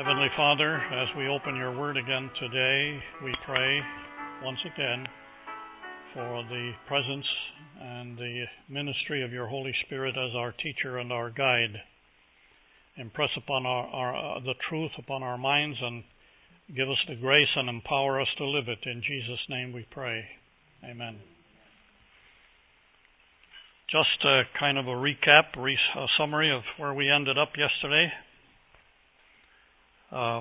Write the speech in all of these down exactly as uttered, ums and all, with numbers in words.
Heavenly Father, as we open your word again today, we pray once again for the presence and the ministry of your Holy Spirit as our teacher and our guide. Impress upon our, our uh, the truth upon our minds and give us the grace and empower us to live it. In Jesus' name we pray. Amen. Just a kind of a recap, a summary of where we ended up yesterday. Uh,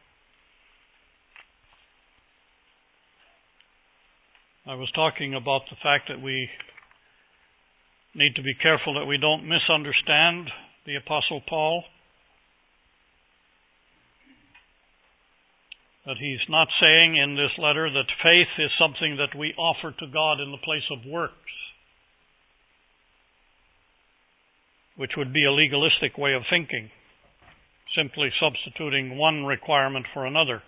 I was talking about the fact that we need to be careful that we don't misunderstand the Apostle Paul. That he's not saying in this letter that faith is something that we offer to God in the place of works, which would be a legalistic way of thinking, simply substituting one requirement for another,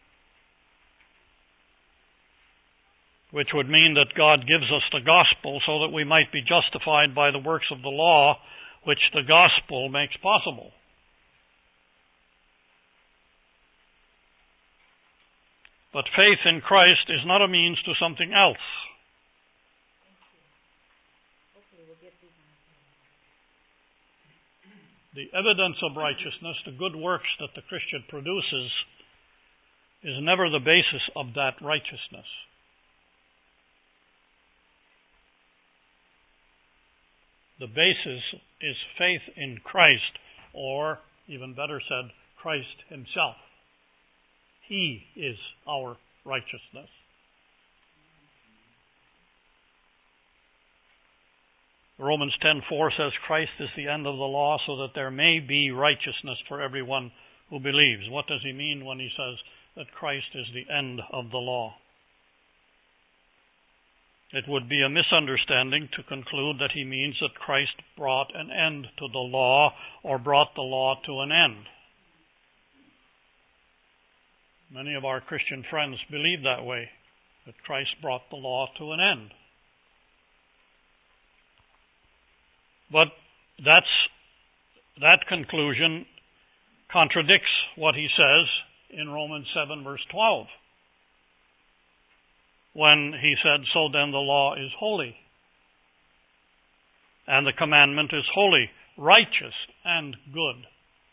which would mean that God gives us the gospel so that we might be justified by the works of the law, which the gospel makes possible. But faith in Christ is not a means to something else. The evidence of righteousness, the good works that the Christian produces, is never the basis of that righteousness. The basis is faith in Christ, or, even better said, Christ himself. He is our righteousness. Romans ten four says Christ is the end of the law so that there may be righteousness for everyone who believes. What does he mean when he says that Christ is the end of the law? It would be a misunderstanding to conclude that he means that Christ brought an end to the law or brought the law to an end. Many of our Christian friends believe that way, that Christ brought the law to an end. But that's, that conclusion contradicts what he says in Romans seven verse twelve, when he said, so then the law is holy, and the commandment is holy, righteous, and good.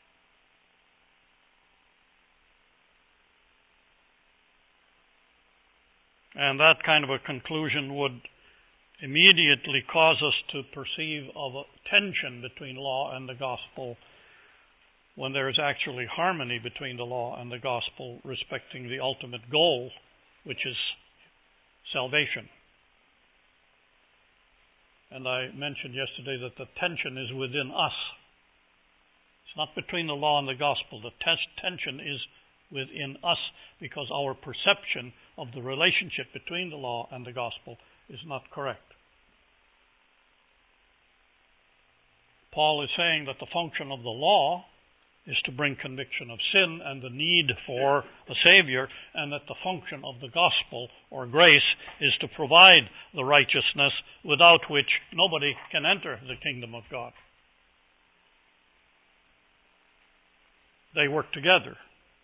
And that kind of a conclusion would immediately cause us to perceive of a tension between law and the gospel, when there is actually harmony between the law and the gospel respecting the ultimate goal, which is salvation. And I mentioned yesterday that the tension is within us. It's not between the law and the gospel. The t- tension is within us because our perception of the relationship between the law and the gospel is not correct. Paul is saying that the function of the law is to bring conviction of sin and the need for a Savior, and that the function of the gospel or grace is to provide the righteousness without which nobody can enter the kingdom of God. They work together.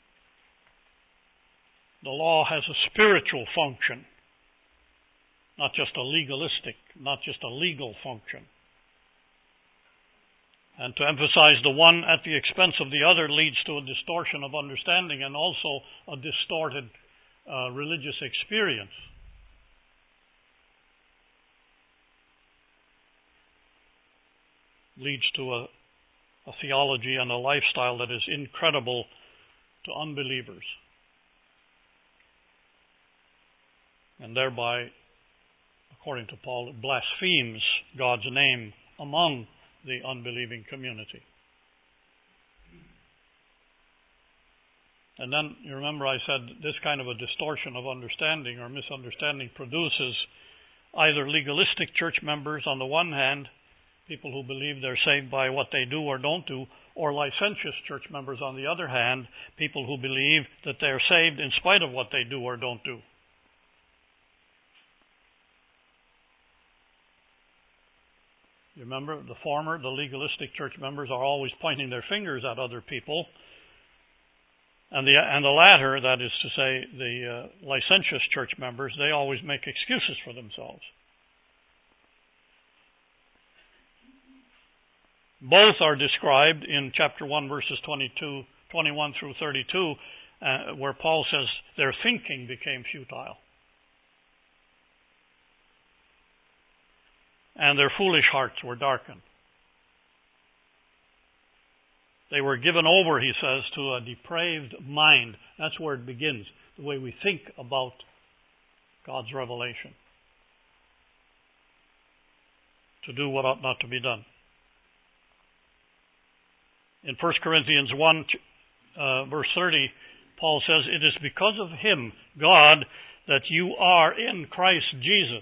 The law has a spiritual function, not just a legalistic, not just a legal function. And to emphasize the one at the expense of the other leads to a distortion of understanding and also a distorted uh, religious experience. Leads to a, a theology and a lifestyle that is incredible to unbelievers, and thereby, according to Paul, it blasphemes God's name among the unbelieving community. And then, you remember I said this kind of a distortion of understanding or misunderstanding produces either legalistic church members on the one hand, people who believe they're saved by what they do or don't do, or licentious church members on the other hand, people who believe that they're saved in spite of what they do or don't do. You remember, the former, the legalistic church members, are always pointing their fingers at other people And the and the latter, that is to say, the uh, licentious church members, they always make excuses for themselves. Both are described in chapter one, verses twenty-two, twenty-one through thirty-two, uh, where Paul says their thinking became futile. And their foolish hearts were darkened. They were given over, he says, to a depraved mind. That's where it begins, the way we think about God's revelation. To do what ought not to be done. In First Corinthians one, uh, verse thirty, Paul says, "It is because of him, God, that you are in Christ Jesus,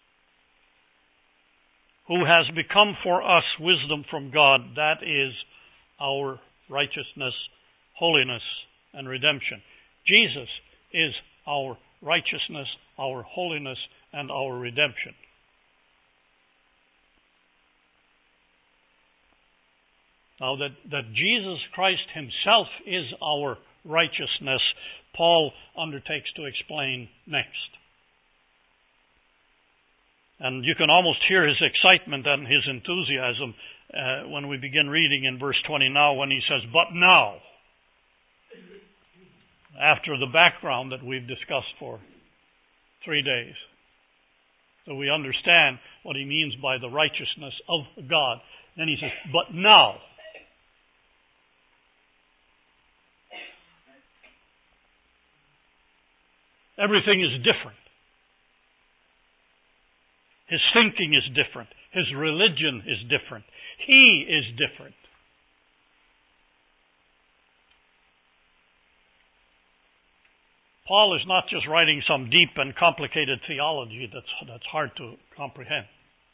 who has become for us wisdom from God, that is our righteousness, holiness, and redemption." Jesus is our righteousness, our holiness, and our redemption. Now, that, that Jesus Christ himself is our righteousness, Paul undertakes to explain next. And you can almost hear his excitement and his enthusiasm uh, when we begin reading in verse twenty now, when he says, "But now," after the background that we've discussed for three days. So we understand what he means by the righteousness of God. Then he says, "But now." Everything is different. His thinking is different. His religion is different. He is different. Paul is not just writing some deep and complicated theology that's, that's hard to comprehend.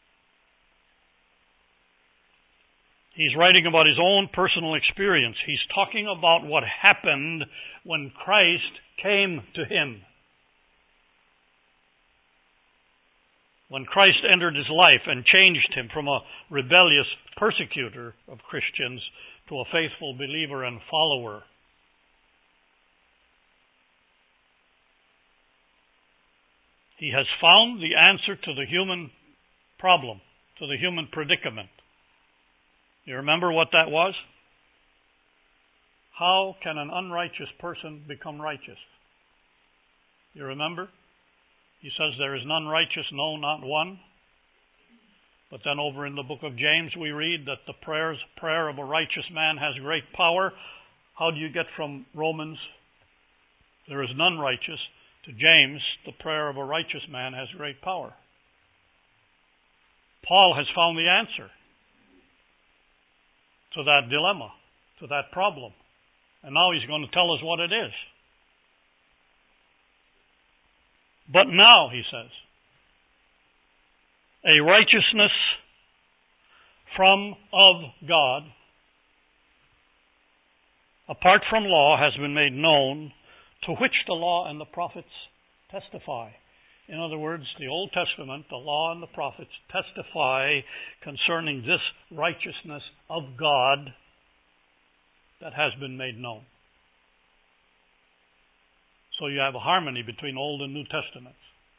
He's writing about his own personal experience. He's talking about what happened when Christ came to him. When Christ entered his life and changed him from a rebellious persecutor of Christians to a faithful believer and follower. He has found the answer to the human problem, to the human predicament. You remember what that was? How can an unrighteous person become righteous? You remember? He says, "There is none righteous, no, not one." But then over in the book of James we read that the prayers, prayer of a righteous man has great power. How do you get from Romans, "There is none righteous," to James, "The prayer of a righteous man has great power"? Paul has found the answer to that dilemma, to that problem. And now he's going to tell us what it is. "But now," he says, "a righteousness from of God, apart from law, has been made known, to which the law and the prophets testify." In other words, the Old Testament, the law and the prophets testify concerning this righteousness of God that has been made known. So you have a harmony between Old and New Testaments.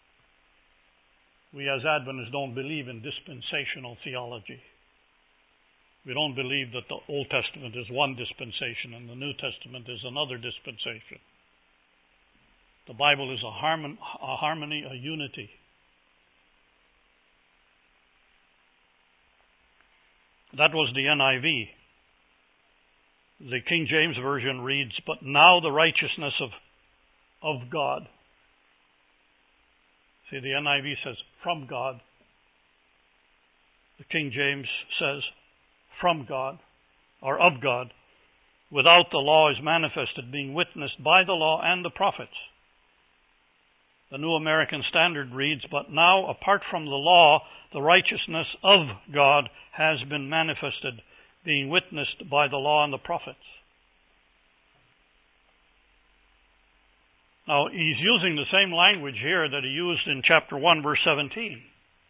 We as Adventists don't believe in dispensational theology. We don't believe that the Old Testament is one dispensation and the New Testament is another dispensation. The Bible is a, harmon, a harmony, a unity. That was the N I V. The King James Version reads, "But now the righteousness of of God." See, the N I V says, "from God." The King James says, "from God," or "of God. Without the law is manifested, being witnessed by the law and the prophets." The New American Standard reads, "But now, apart from the law, the righteousness of God has been manifested, being witnessed by the law and the prophets." Now, he's using the same language here that he used in chapter one, verse seventeen,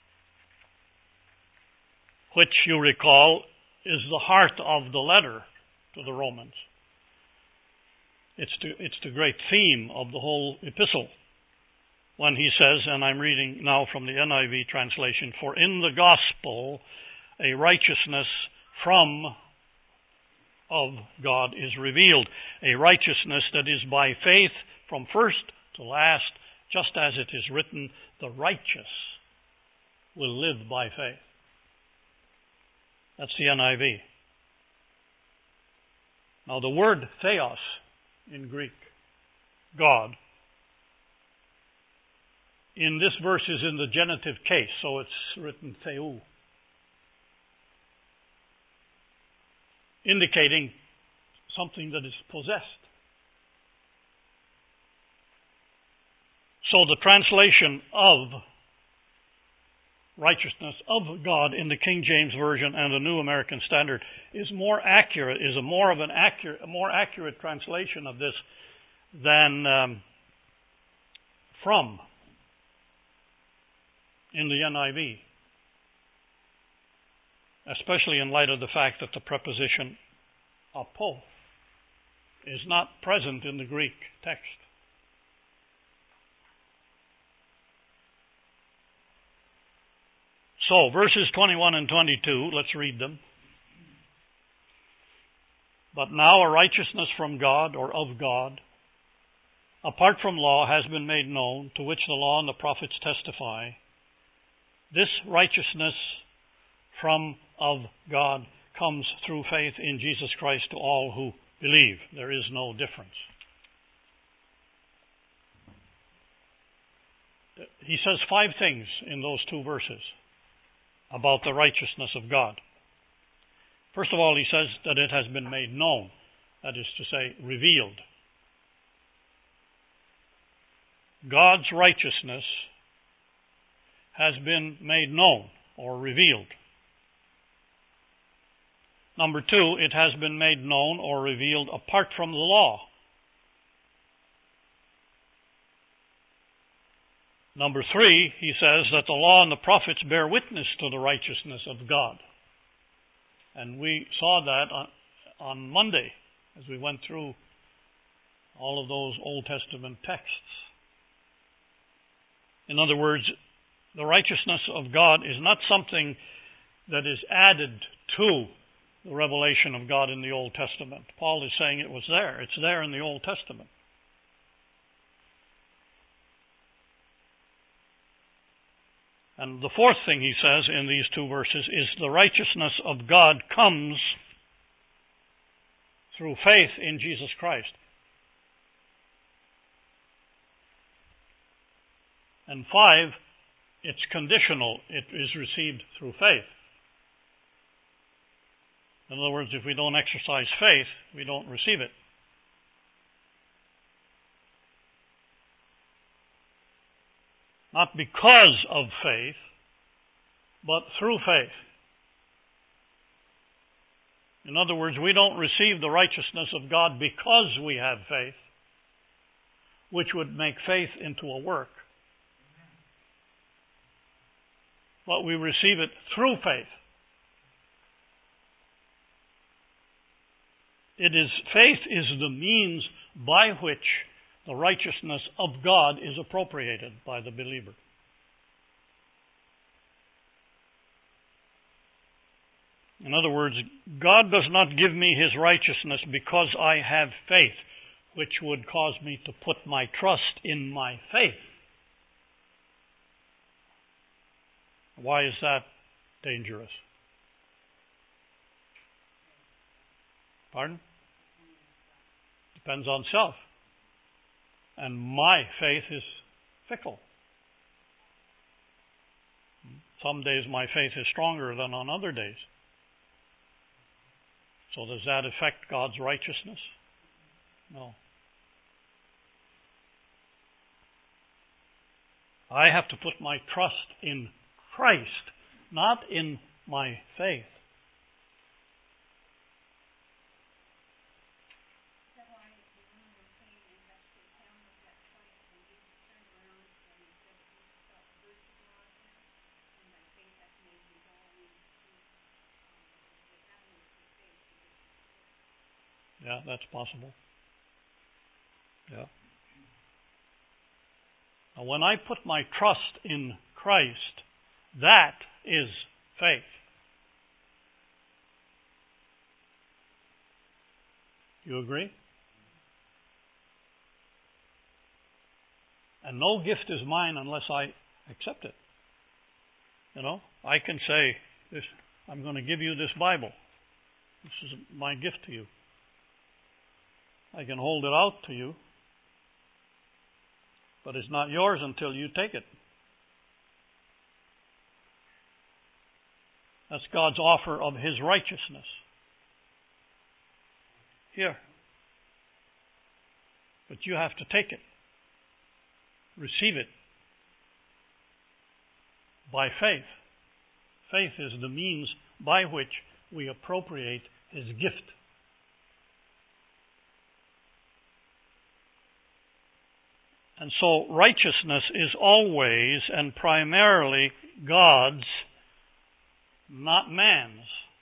which, you recall, is the heart of the letter to the Romans. It's the, it's the great theme of the whole epistle when he says, and I'm reading now from the N I V translation, "For in the gospel a righteousness from of God is revealed, a righteousness that is by faith from first to last, just as it is written, the righteous will live by faith." That's the N I V. Now the word theos in Greek, God, in this verse is in the genitive case, so it's written theou, indicating something that is possessed. So the translation of righteousness of God in the King James Version and the New American Standard is more accurate, is a more of an accurate, a more accurate translation of this than um, from in the N I V, especially in light of the fact that the preposition apo is not present in the Greek text. So, verses twenty-one and twenty-two, let's read them. "But now a righteousness from God, or of God, apart from law, has been made known, to which the law and the prophets testify. This righteousness from of God comes through faith in Jesus Christ to all who believe." There is no difference. He says five things in those two verses about the righteousness of God. First of all, he says that it has been made known, that is to say, revealed. God's righteousness has been made known or revealed. Number two, it has been made known or revealed apart from the law. Number three, he says that the law and the prophets bear witness to the righteousness of God. And we saw that on, on Monday as we went through all of those Old Testament texts. In other words, the righteousness of God is not something that is added to the revelation of God in the Old Testament. Paul is saying it was there. It's there in the Old Testament. And the fourth thing he says in these two verses is the righteousness of God comes through faith in Jesus Christ. And five, it's conditional. It is received through faith. In other words, if we don't exercise faith, we don't receive it. Not because of faith, but through faith. In other words, we don't receive the righteousness of God because we have faith, which would make faith into a work. But we receive it through faith. It is, faith is the means by which the righteousness of God is appropriated by the believer. In other words, God does not give me his righteousness because I have faith, which would cause me to put my trust in my faith. Why is that dangerous? Pardon? Depends on self. And my faith is fickle. Some days my faith is stronger than on other days. So does that affect God's righteousness? No. I have to put my trust in Christ, not in my faith. Yeah, that's possible. Yeah. Now, when I put my trust in Christ, that is faith. You agree? And no gift is mine unless I accept it. You know, I can say, this, I'm going to give you this Bible. This is my gift to you. I can hold it out to you, but it's not yours until you take it. That's God's offer of His righteousness. Here. But you have to take it. Receive it. By faith. Faith is the means by which we appropriate His gift. And so righteousness is always and primarily God's, not man's.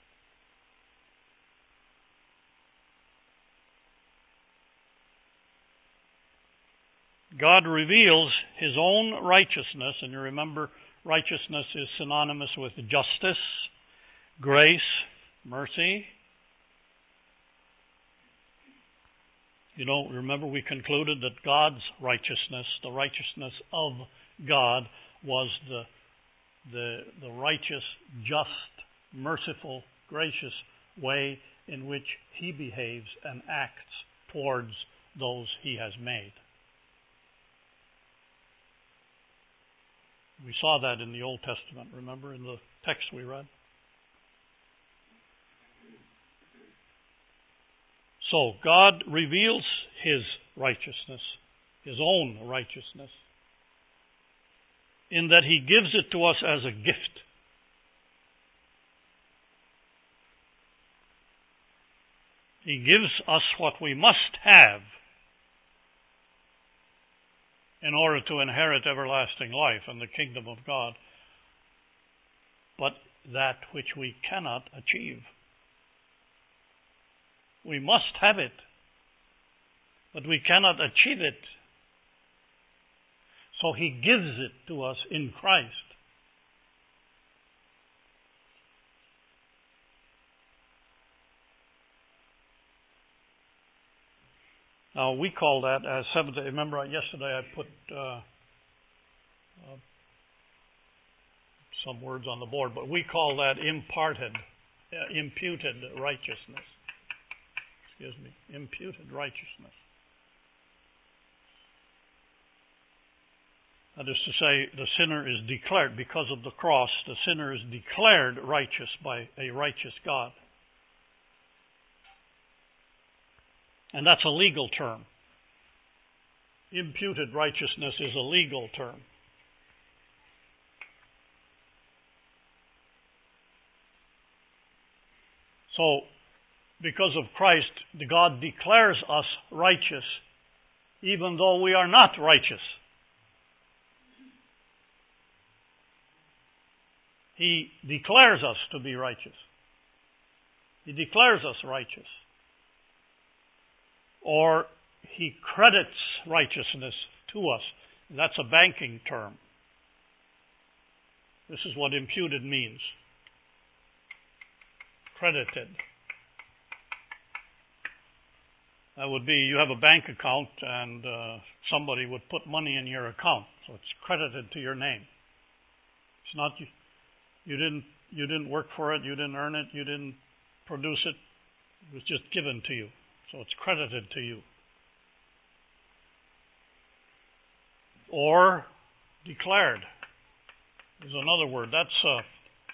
God reveals His own righteousness, and you remember righteousness is synonymous with justice, grace, mercy. You know, remember we concluded that God's righteousness, the righteousness of God, was the the the righteous, just, merciful, gracious way in which He behaves and acts towards those He has made. We saw that in the Old Testament, remember, in the text we read? So, God reveals His righteousness, His own righteousness, in that He gives it to us as a gift. He gives us what we must have in order to inherit everlasting life and the kingdom of God, but that which we cannot achieve. We must have it, but we cannot achieve it. So He gives it to us in Christ. Now, we call that as Seventh-day. Remember, yesterday I put uh, uh, some words on the board, but we call that imparted, uh, imputed righteousness. Excuse me, imputed righteousness. That is to say, the sinner is declared, because of the cross, the sinner is declared righteous by a righteous God. And that's a legal term. Imputed righteousness is a legal term. So, because of Christ, God declares us righteous, even though we are not righteous. He declares us to be righteous. He declares us righteous. Or He credits righteousness to us. That's a banking term. This is what imputed means. Credited. That would be, you have a bank account and uh, somebody would put money in your account, so it's credited to your name. It's not you, you didn't you didn't work for it, you didn't earn it, you didn't produce it. It was just given to you. So it's credited to you. Or declared is another word. That's uh,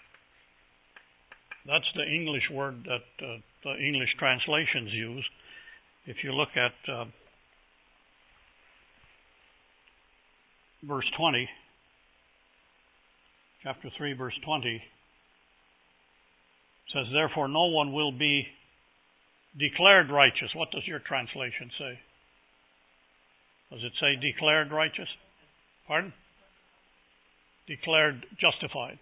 that's the English word that uh, the English translations use. If you look at uh, verse twenty, chapter three, verse twenty, it says, "Therefore no one will be declared righteous." What does your translation say? Does it say declared righteous? Pardon? Declared justified.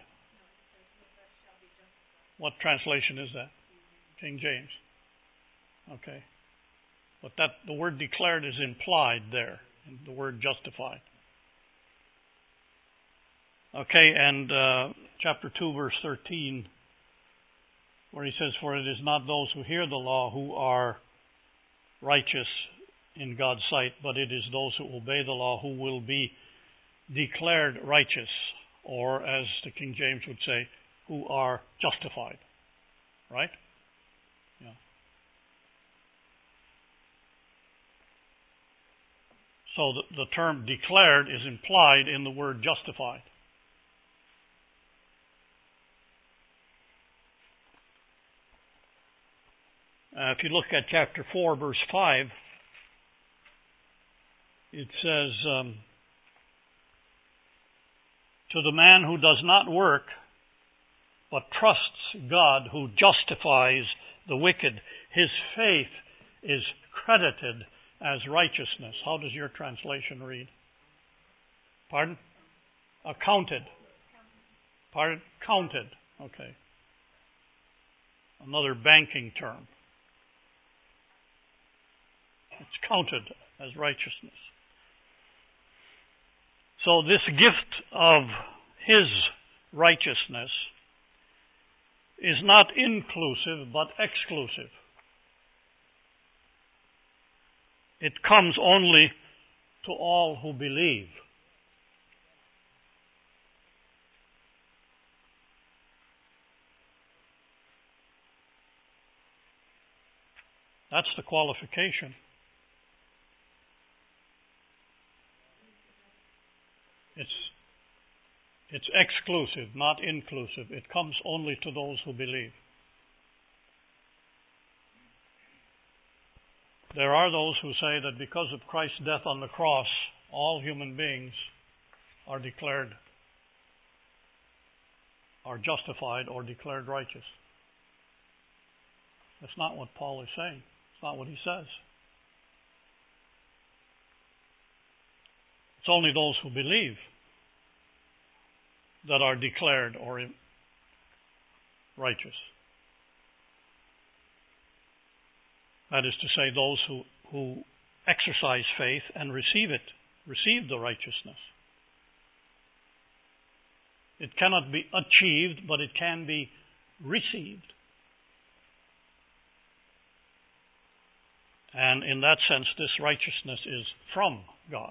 What translation is that? King James. Okay. But that the word declared is implied there, in the word justified. Okay, and uh, chapter two, verse thirteen, where he says, "For it is not those who hear the law who are righteous in God's sight, but it is those who obey the law who will be declared righteous," or as the King James would say, who are justified. Right? Yeah. So the, the term declared is implied in the word justified. Uh, if you look at chapter four, verse five, it says, um, "To the man who does not work, but trusts God who justifies the wicked, his faith is credited as righteousness." How does your translation read? Pardon? Accounted. Pardon? Counted. Okay. Another banking term. It's counted as righteousness. So this gift of his righteousness is not inclusive, but exclusive. It comes only to all who believe. That's the qualification. It's it's exclusive, not inclusive. It comes only to those who believe. There are those who say that because of Christ's death on the cross, all human beings are declared, are justified or declared righteous. That's not what Paul is saying. It's not what he says. It's only those who believe that are declared or righteous. That is to say, those who, who exercise faith and receive it, receive the righteousness. It cannot be achieved, but it can be received. And in that sense, this righteousness is from God.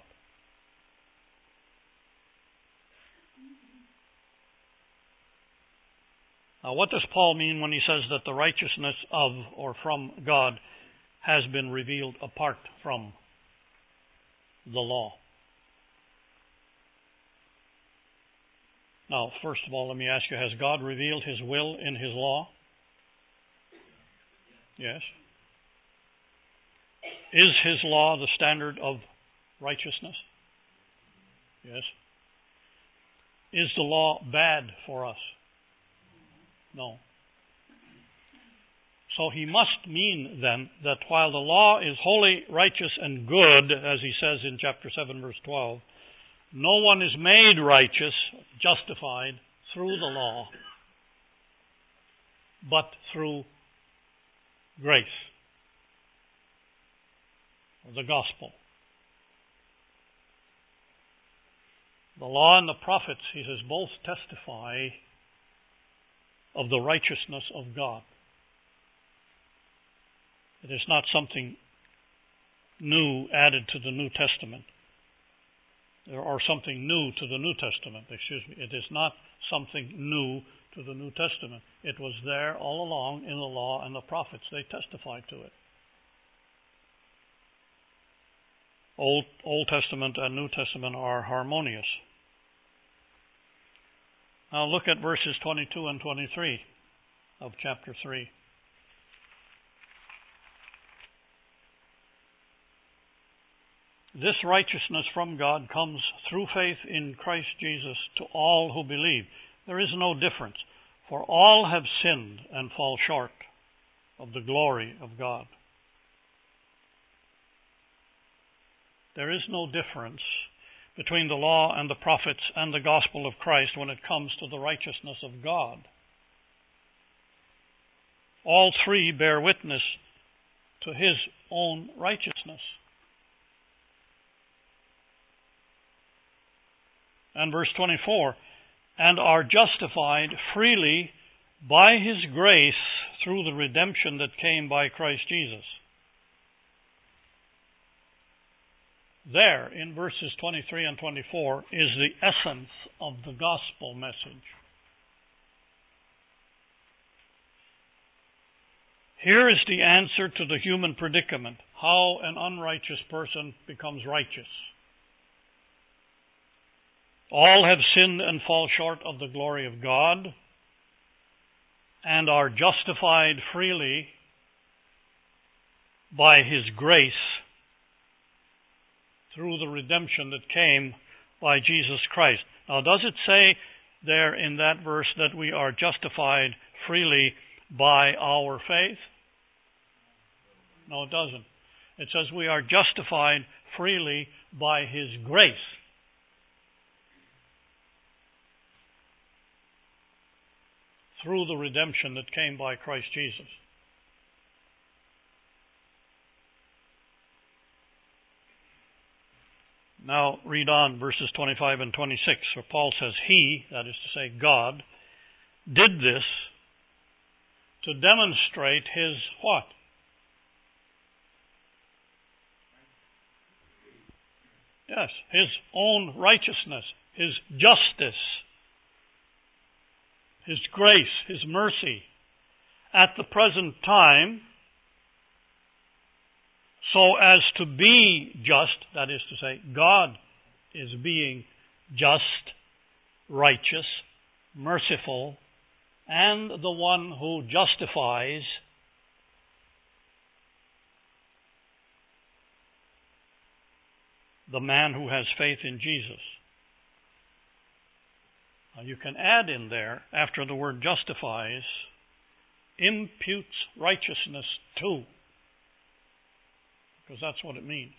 Now, what does Paul mean when he says that the righteousness of or from God has been revealed apart from the law? Now, first of all, let me ask you, has God revealed his will in his law? Yes. Is his law the standard of righteousness? Yes. Is the law bad for us? No. So he must mean then that while the law is holy, righteous, and good, as he says in chapter seven, verse twelve, no one is made righteous, justified, through the law, but through grace, the gospel. The law and the prophets, he says, both testify of the righteousness of God. It is not something new added to the New Testament, or something new to the New Testament, excuse me. It is not something new to the New Testament. It was there all along in the law and the prophets. They testified to it. Old, Old Testament and New Testament are harmonious. Now look at verses twenty-two and twenty-three of chapter three. This righteousness from God comes through faith in Christ Jesus to all who believe. There is no difference, for all have sinned and fall short of the glory of God. There is no difference between the law and the prophets and the gospel of Christ when it comes to the righteousness of God. All three bear witness to his own righteousness. And verse twenty-four, and are justified freely by his grace through the redemption that came by Christ Jesus. There, in verses twenty-three and twenty-four, is the essence of the gospel message. Here is the answer to the human predicament, how an unrighteous person becomes righteous. All have sinned and fall short of the glory of God, and are justified freely by his grace through the redemption that came by Jesus Christ. Now, does it say there in that verse that we are justified freely by our faith? No, it doesn't. It says we are justified freely by his grace. Through the redemption that came by Christ Jesus. Now read on verses twenty-five and twenty-six, where Paul says, he, that is to say God, did this to demonstrate his what? Yes, his own righteousness, his justice, his grace, his mercy, at the present time, so as to be just, that is to say, God is being just, righteous, merciful, and the one who justifies the man who has faith in Jesus. Now you can add in there, after the word justifies, imputes righteousness to, because that's what it means.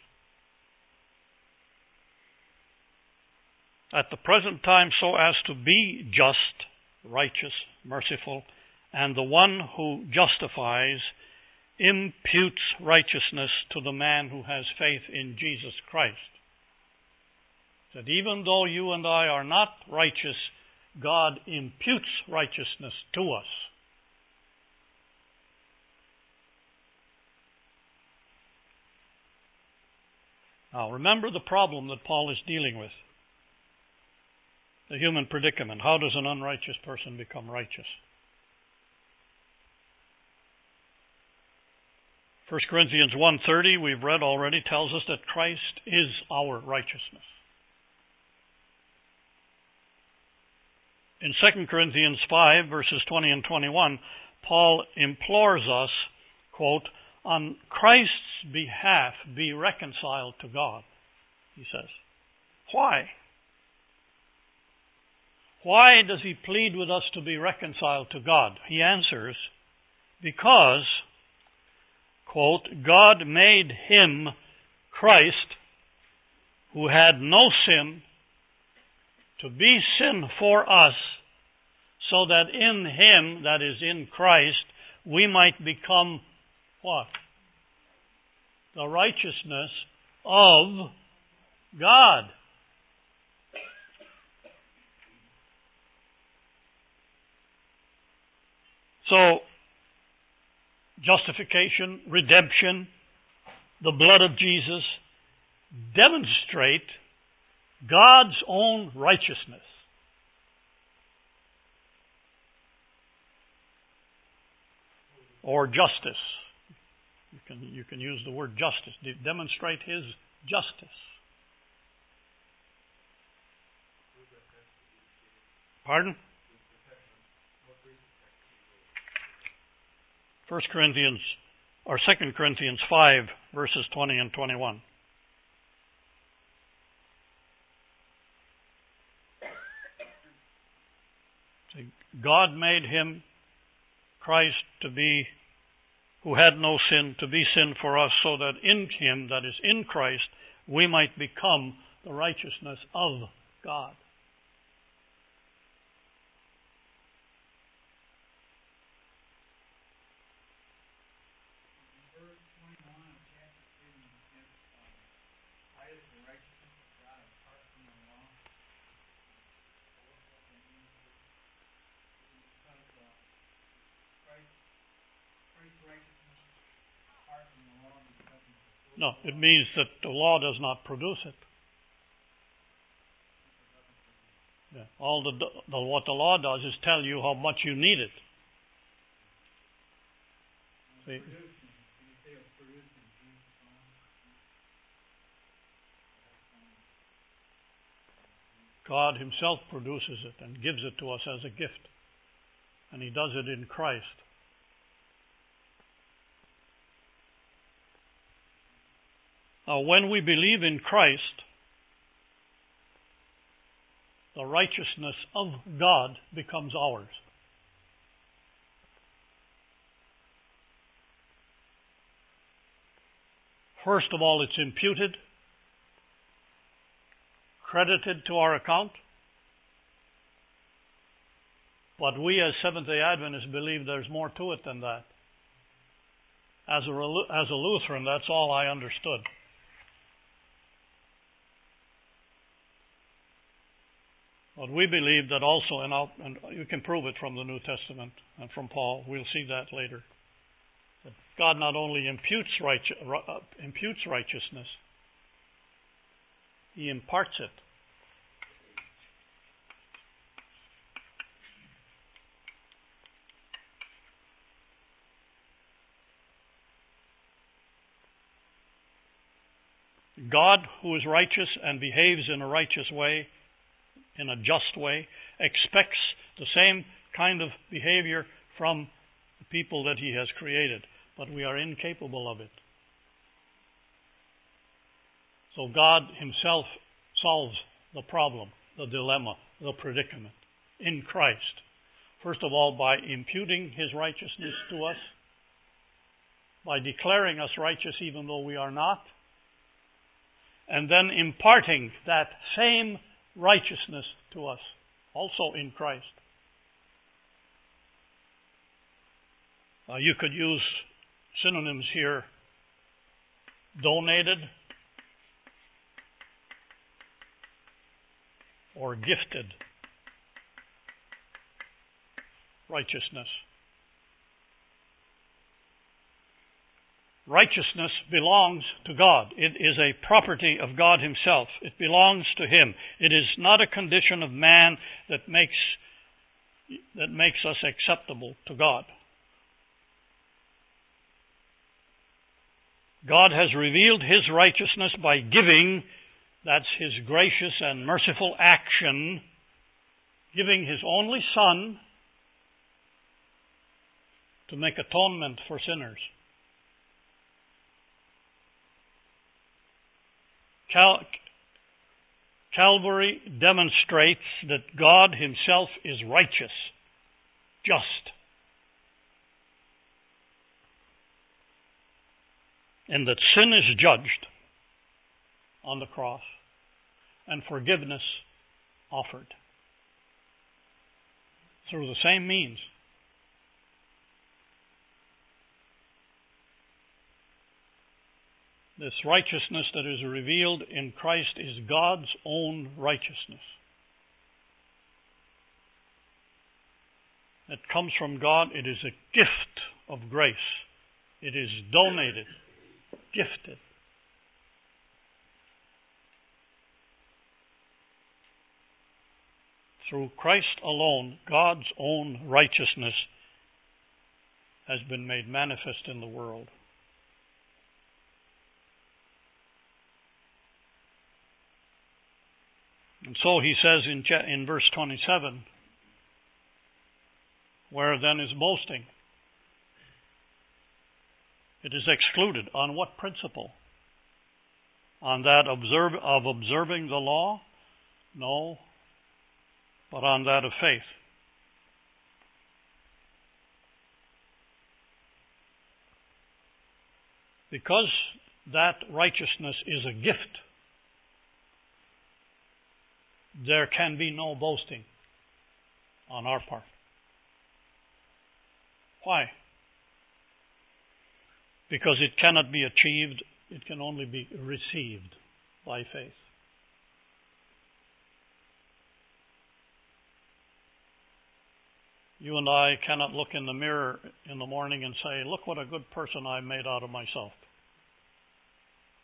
At the present time, so as to be just, righteous, merciful, and the one who justifies imputes righteousness to the man who has faith in Jesus Christ. That even though you and I are not righteous, God imputes righteousness to us. Now, remember the problem that Paul is dealing with. The human predicament. How does an unrighteous person become righteous? First Corinthians one thirty, we've read already, tells us that Christ is our righteousness. In Second Corinthians five, verses twenty and twenty-one, Paul implores us, quote, on Christ's behalf be reconciled to God, he says. Why? Why does he plead with us to be reconciled to God? He answers, because, quote, God made him, Christ, who had no sin, to be sin for us, so that in him, that is in Christ, we might become what? The righteousness of God. So, justification, redemption, the blood of Jesus demonstrate God's own righteousness. Or justice. You can, you can use the word justice. To demonstrate his justice. Pardon? First Corinthians, or Second Corinthians five, verses twenty and twenty-one. God made him, Christ, to be, who had no sin, to be sin for us, so that in him, that is in Christ, we might become the righteousness of God. No, it means that the law does not produce it. Yeah. All the, the what the law does is tell you how much you need it. See? God himself produces it and gives it to us as a gift. And he does it in Christ. Now, when we believe in Christ, the righteousness of God becomes ours. First of all, it's imputed, credited to our account. But we as Seventh-day Adventists believe there's more to it than that. As a, as a Lutheran, that's all I understood. But we believe that also, and, I'll, and you can prove it from the New Testament and from Paul, we'll see that later, that God not only imputes, righteous, uh, imputes righteousness, he imparts it. God, who is righteous and behaves in a righteous way, in a just way, expects the same kind of behavior from the people that he has created, but we are incapable of it. So God himself solves the problem, the dilemma, the predicament in Christ. First of all, by imputing his righteousness to us, by declaring us righteous even though we are not, and then imparting that same righteousness to us, also in Christ. Uh, you could use synonyms here: donated or gifted righteousness. Righteousness belongs to God. It is a property of God himself. It belongs to him. It is not a condition of man that makes that makes us acceptable to God. God has revealed his righteousness by giving, that's his gracious and merciful action, giving his only Son to make atonement for sinners. Cal- Calvary demonstrates that God himself is righteous, just, and that sin is judged on the cross and forgiveness offered through the same means. This righteousness that is revealed in Christ is God's own righteousness. It comes from God. It is a gift of grace. It is donated, gifted. Through Christ alone, God's own righteousness has been made manifest in the world. And so he says in, in verse twenty-seven, where then is boasting? It is excluded. On what principle? On that observe, of observing the law? No, but on that of faith. Because that righteousness is a gift, there can be no boasting on our part. Why? Because it cannot be achieved, it can only be received by faith. You and I cannot look in the mirror in the morning and say, look what a good person I made out of myself.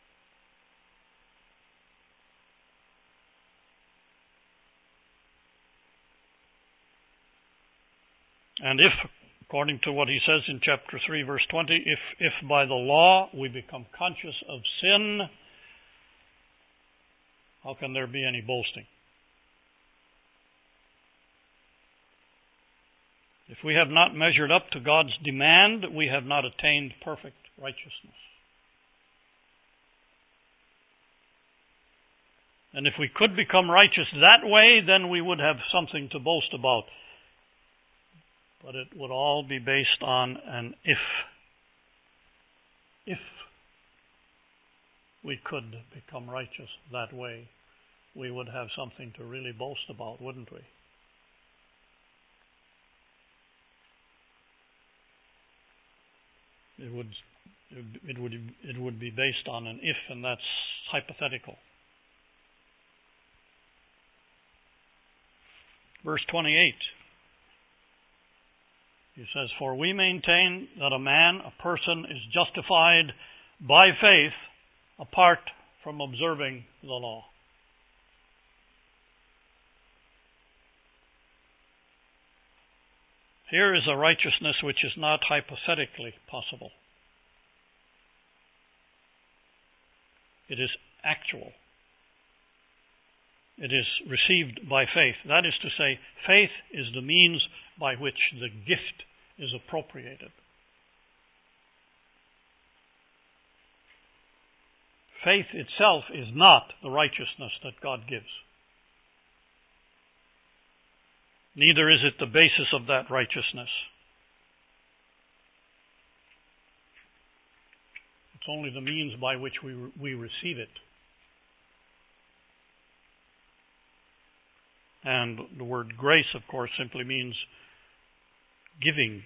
And if, according to what he says in chapter three, verse twenty, if, if by the law we become conscious of sin, how can there be any boasting? If we have not measured up to God's demand, we have not attained perfect righteousness. And if we could become righteous that way, then we would have something to boast about. But it would all be based on an if. If we could become righteous that way, we would have something to really boast about, wouldn't we? It would, it would, it would be based on an if, and that's hypothetical. Verse twenty-eight. He says, "For we maintain that a man, a person, is justified by faith apart from observing the law." Here is a righteousness which is not hypothetically possible. It is actual. It is received by faith. That is to say, faith is the means by which the gift is appropriated. Faith itself is not the righteousness that God gives. Neither is it the basis of that righteousness. It's only the means by which we we receive it. And the word grace, of course, simply means giving.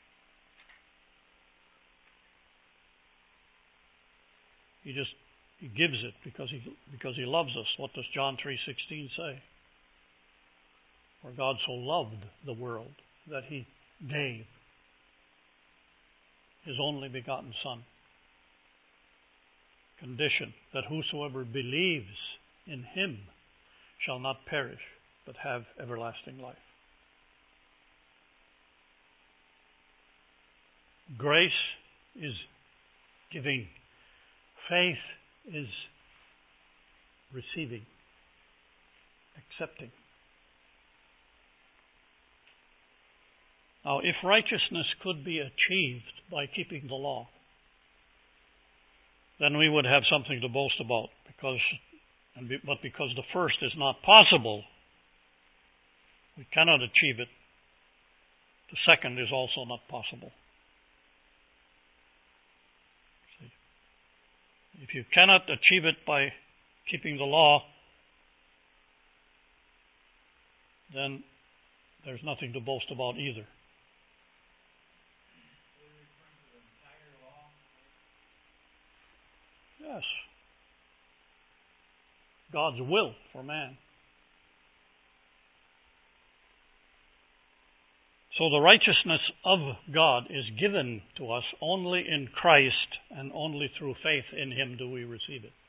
He just he gives it because he because he loves us. What does John three sixteen say? For God so loved the world that he gave his only begotten Son. Condition, that whosoever believes in him shall not perish, but have everlasting life. Grace is giving. Faith is receiving, accepting. Now, if righteousness could be achieved by keeping the law, then we would have something to boast about. Because, but because the first is not possible, we cannot achieve it. The second is also not possible. If you cannot achieve it by keeping the law, then there's nothing to boast about either. Yes. God's will for man. So the righteousness of God is given to us only in Christ, and only through faith in him do we receive it.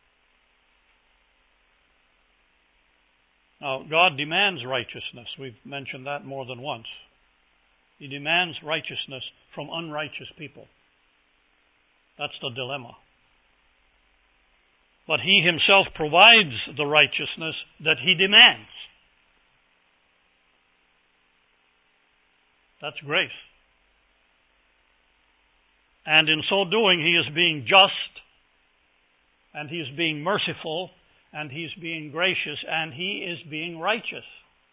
Now, God demands righteousness. We've mentioned that more than once. He demands righteousness from unrighteous people. That's the dilemma. But he himself provides the righteousness that he demands. That's grace. And in so doing, he is being just, and he is being merciful, and he is being gracious, and he is being righteous.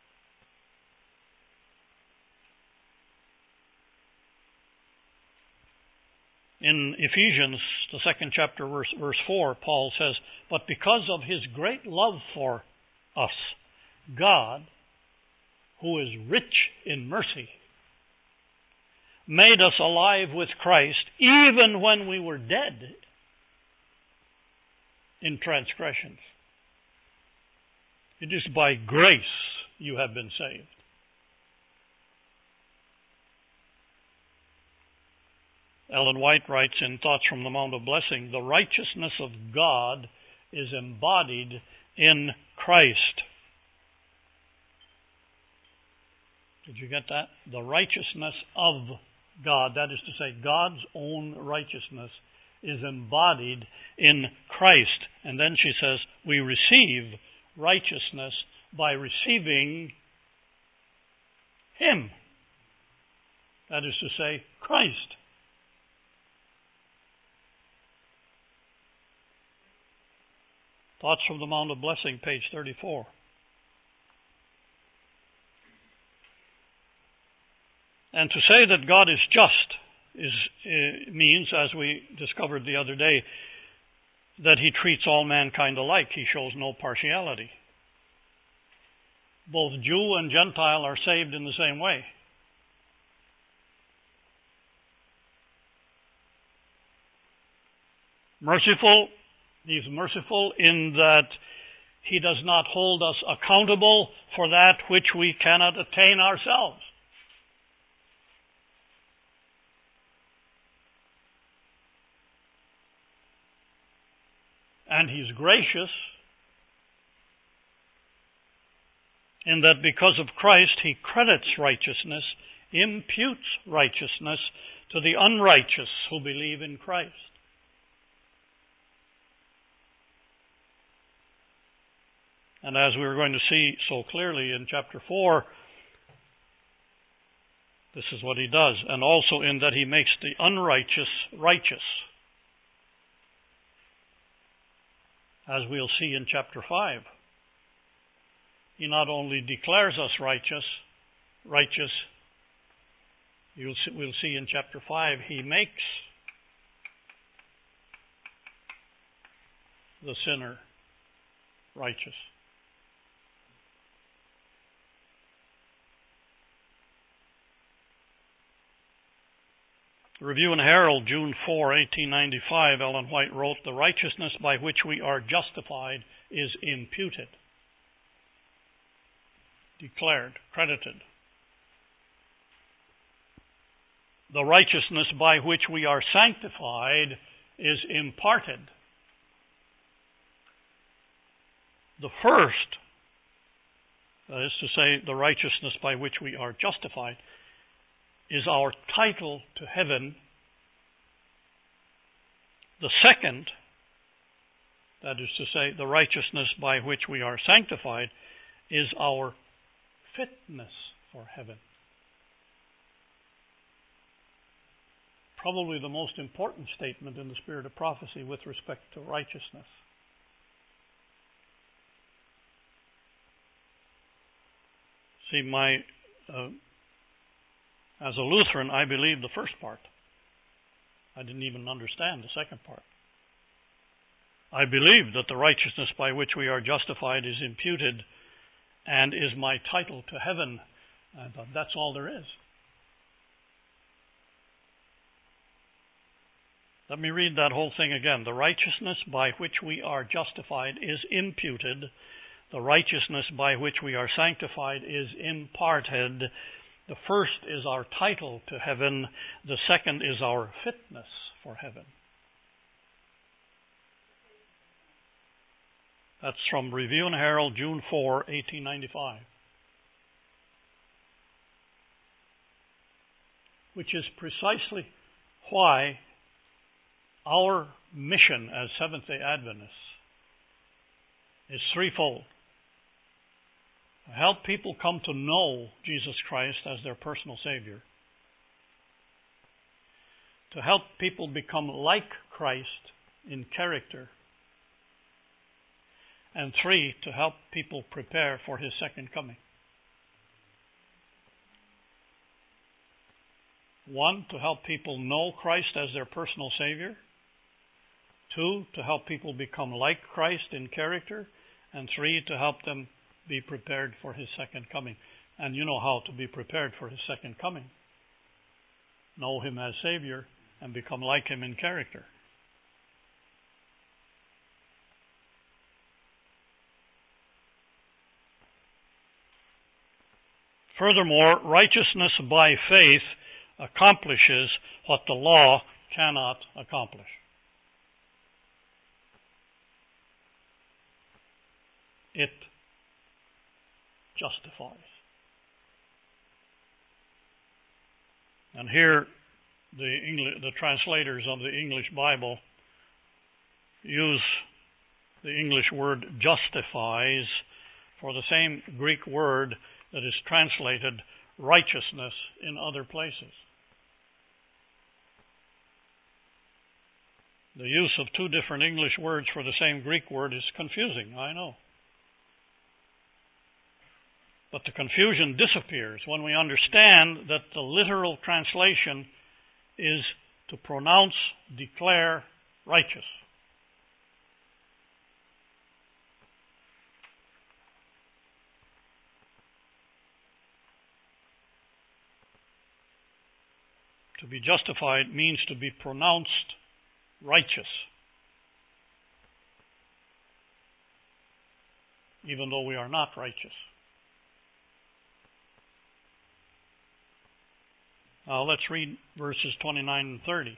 In Ephesians, the second chapter, verse, verse four, Paul says, "But because of his great love for us, God, who is rich in mercy, made us alive with Christ, even when we were dead in transgressions." It is by grace you have been saved. Ellen White writes in Thoughts from the Mount of Blessing, "The righteousness of God is embodied in Christ." Did you get that? The righteousness of God, that is to say, God's own righteousness, is embodied in Christ. And then she says, we receive righteousness by receiving Him. That is to say, Christ. Thoughts from the Mount of Blessing, page thirty-four. And to say that God is just is uh, means, as we discovered the other day, that He treats all mankind alike. He shows no partiality. Both Jew and Gentile are saved in the same way. Merciful, He's merciful in that He does not hold us accountable for that which we cannot attain ourselves. And He's gracious in that because of Christ, He credits righteousness, imputes righteousness to the unrighteous who believe in Christ. And as we are going to see so clearly in chapter four, this is what He does. And also in that He makes the unrighteous righteous. As we'll see in chapter five. He not only declares us righteous, righteous, you'll see, we'll see in chapter five, He makes the sinner righteous. Review and Herald, June fourth, eighteen ninety-five, Ellen White wrote, the righteousness by which we are justified is imputed, declared, credited. The righteousness by which we are sanctified is imparted. The first, that is to say, the righteousness by which we are justified, is our title to heaven. The second, that is to say, the righteousness by which we are sanctified, is our fitness for heaven. Probably the most important statement in the spirit of prophecy with respect to righteousness. See, my... Uh, As a Lutheran, I believed the first part. I didn't even understand the second part. I believe that the righteousness by which we are justified is imputed and is my title to heaven. I thought, that's all there is. Let me read that whole thing again. The righteousness by which we are justified is imputed. The righteousness by which we are sanctified is imparted. The first is our title to heaven. The second is our fitness for heaven. That's from Review and Herald, June fourth, eighteen ninety-five. Which is precisely why our mission as Seventh-day Adventists is threefold. To help people come to know Jesus Christ as their personal Savior. To help people become like Christ in character. And three, to help people prepare for His second coming. One, to help people know Christ as their personal Savior. Two, to help people become like Christ in character. And three, to help them be prepared for His second coming. And you know how to be prepared for His second coming. Know Him as Savior and become like Him in character. Furthermore, righteousness by faith accomplishes what the law cannot accomplish. It justifies. And here the English, the translators of the English Bible use the English word justifies for the same Greek word that is translated righteousness in other places. The use of two different English words for the same Greek word is confusing, I know. But the confusion disappears when we understand that the literal translation is to pronounce, declare righteous. To be justified means to be pronounced righteous, even though we are not righteous. Now let's read verses twenty-nine and thirty.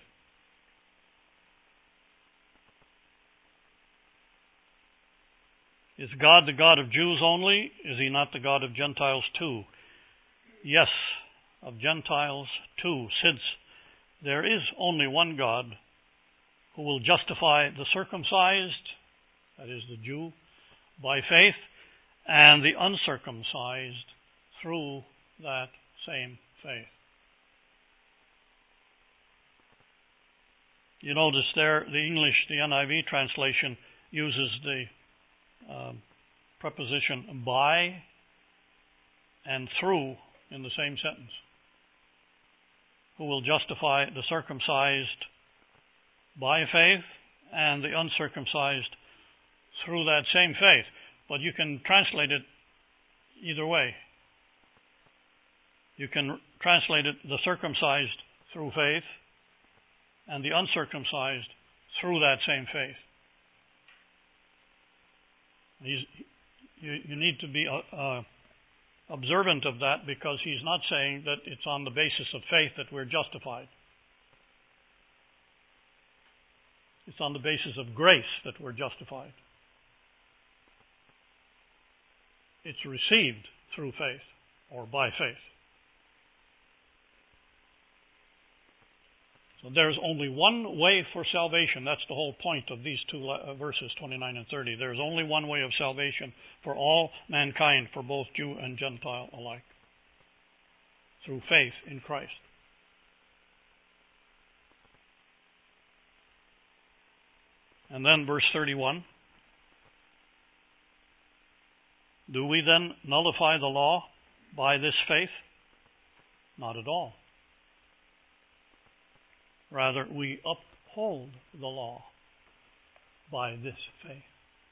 Is God the God of Jews only? Is he not the God of Gentiles too? Yes, of Gentiles too, since there is only one God who will justify the circumcised, that is the Jew, by faith, and the uncircumcised through that same faith. You notice there, the English, the N I V translation uses the uh, preposition by and through in the same sentence. Who will justify the circumcised by faith and the uncircumcised through that same faith. But you can translate it either way. You can translate it the circumcised through faith and the uncircumcised through that same faith. He's, you, you need to be uh, uh, observant of that, because he's not saying that it's on the basis of faith that we're justified. It's on the basis of grace that we're justified. It's received through faith or by faith. So there's only one way for salvation. That's the whole point of these two verses, twenty-nine and thirty. There's only one way of salvation for all mankind, for both Jew and Gentile alike, through faith in Christ. And then verse thirty-one. Do we then nullify the law by this faith? Not at all. Rather, we uphold the law by this faith.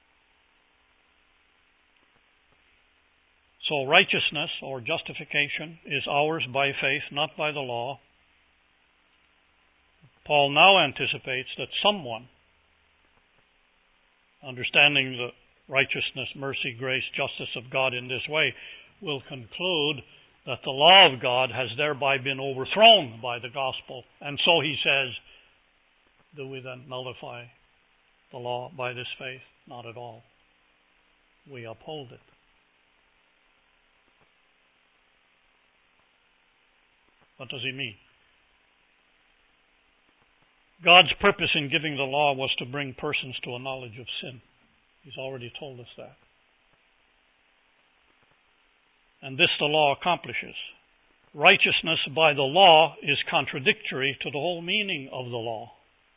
So righteousness or justification is ours by faith, not by the law. Paul now anticipates that someone, understanding the righteousness, mercy, grace, justice of God in this way, will conclude that the law of God has thereby been overthrown by the gospel. And so he says, do we then nullify the law by this faith? Not at all. We uphold it. What does he mean? God's purpose in giving the law was to bring persons to a knowledge of sin. He's already told us that. And this the law accomplishes. Righteousness by the law is contradictory to the whole meaning of the law,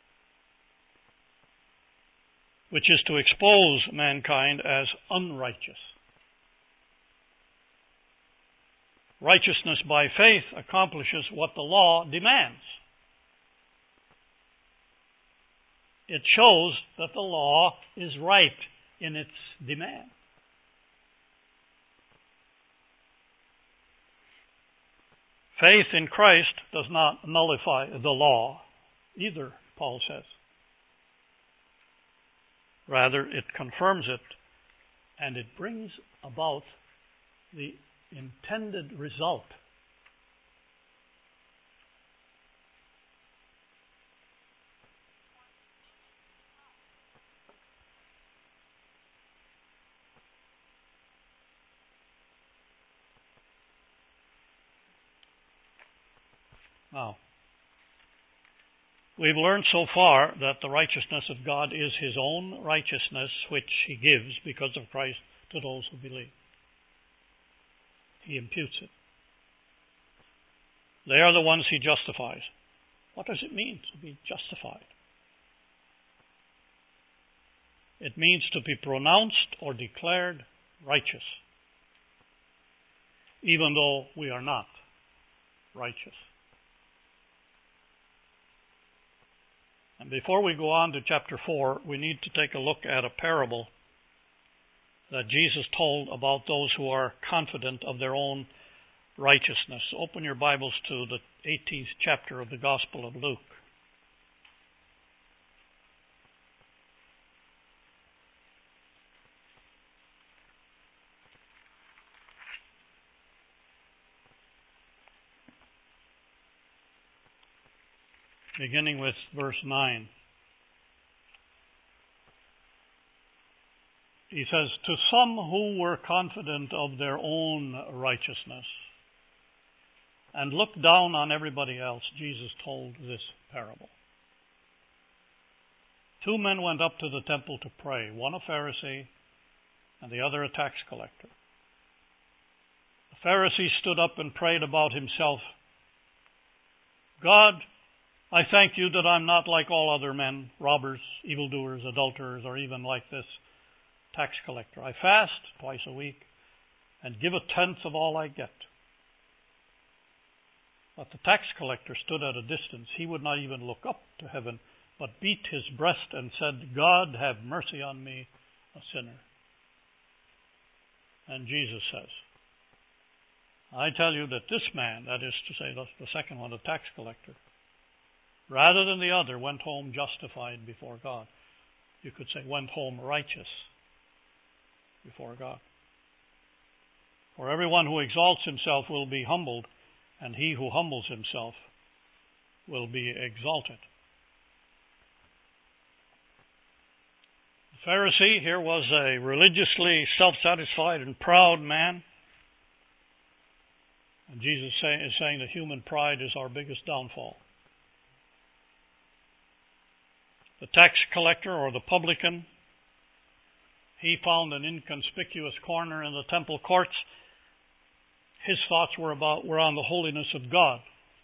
which is to expose mankind as unrighteous. Righteousness by faith accomplishes what the law demands. It shows that the law is right in its demand. Faith in Christ does not nullify the law either, Paul says. Rather, it confirms it, and it brings about the intended result. Now, we've learned so far that the righteousness of God is His own righteousness, which He gives because of Christ to those who believe. He imputes it. They are the ones He justifies. What does it mean to be justified? It means to be pronounced or declared righteous, even though we are not righteous. And before we go on to chapter four, we need to take a look at a parable that Jesus told about those who are confident of their own righteousness. Open your Bibles to the eighteenth chapter of the Gospel of Luke. Beginning with verse nine. He says, "To some who were confident of their own righteousness and looked down on everybody else, Jesus told this parable. Two men went up to the temple to pray, one a Pharisee and the other a tax collector. The Pharisee stood up and prayed about himself, 'God, I thank you that I'm not like all other men, robbers, evildoers, adulterers, or even like this tax collector. I fast twice a week and give a tenth of all I get.' But the tax collector stood at a distance. He would not even look up to heaven, but beat his breast and said, 'God, have mercy on me, a sinner.' And Jesus says, 'I tell you that this man,'" that is to say, the second one, the tax collector, "rather than the other, went home justified before God." You could say went home righteous before God. For everyone who exalts himself will be humbled, and he who humbles himself will be exalted. The Pharisee here was a religiously self-satisfied and proud man. And Jesus is saying that human pride is our biggest downfall. The tax collector or the publican, he found an inconspicuous corner in the temple courts. His thoughts were about were on the holiness of God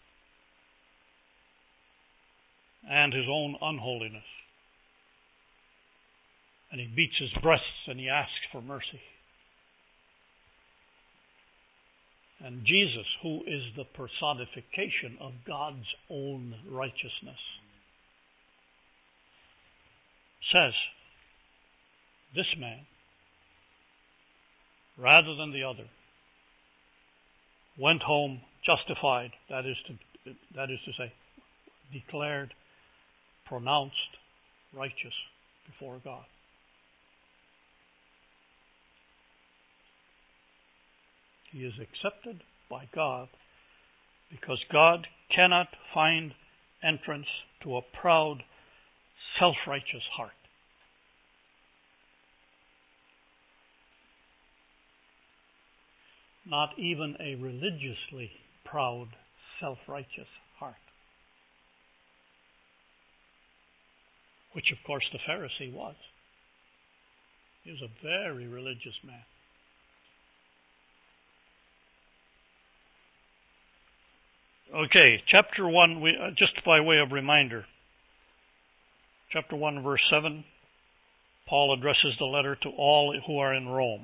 and his own unholiness. And he beats his breasts and he asks for mercy. And Jesus, who is the personification of God's own righteousness, says, this man, rather than the other, went home justified, that is to that is to say, declared, pronounced righteous before God. He is accepted by God because God cannot find entrance to a proud, self-righteous heart. Not even a religiously proud, self-righteous heart. Which, of course, the Pharisee was. He was a very religious man. Okay, chapter one, we, uh, just by way of reminder. Chapter one, verse seven, Paul addresses the letter to all who are in Rome.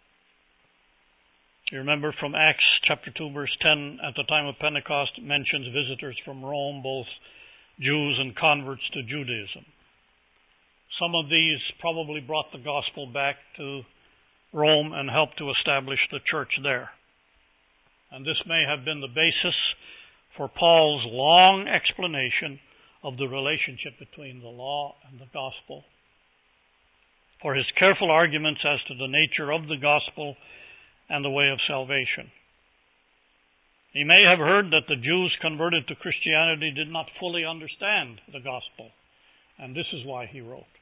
You remember from Acts chapter two, verse ten, at the time of Pentecost, it mentions visitors from Rome, both Jews and converts to Judaism. Some of these probably brought the gospel back to Rome and helped to establish the church there. And this may have been the basis for Paul's long explanation of the relationship between the law and the gospel, for his careful arguments as to the nature of the gospel and the way of salvation. He may have heard that the Jews converted to Christianity did not fully understand the gospel, and this is why he wrote.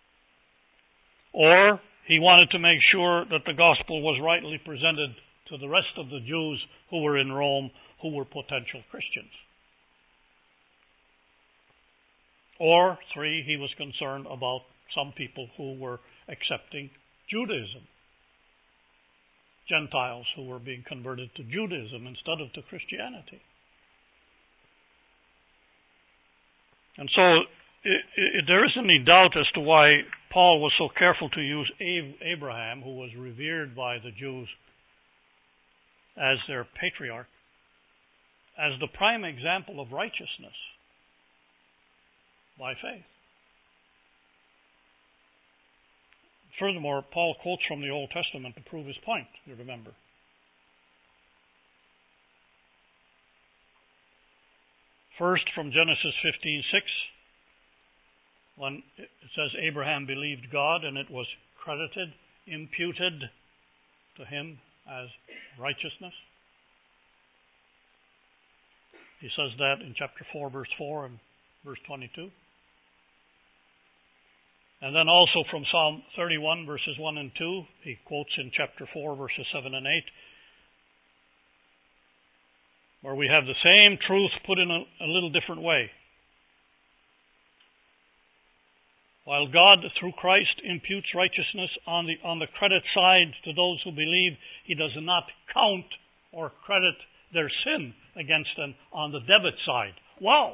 Or he wanted to make sure that the gospel was rightly presented to the rest of the Jews who were in Rome, who were potential Christians. Or, three, he was concerned about some people who were accepting Judaism. Gentiles who were being converted to Judaism instead of to Christianity. And so it, it, there isn't any doubt as to why Paul was so careful to use Abraham, who was revered by the Jews as their patriarch, as the prime example of righteousness by faith. Furthermore, Paul quotes from the Old Testament to prove his point, you remember. First, from Genesis fifteen six, when it says Abraham believed God and it was credited, imputed to him as righteousness. He says that in chapter four, verse four and verse twenty-two. And then also from Psalm thirty-one, verses one and two, he quotes in chapter four, verses seven and eight, where we have the same truth put in a, a little different way. While God, through Christ, imputes righteousness on the on the credit side to those who believe, he does not count or credit their sin against them on the debit side. Wow!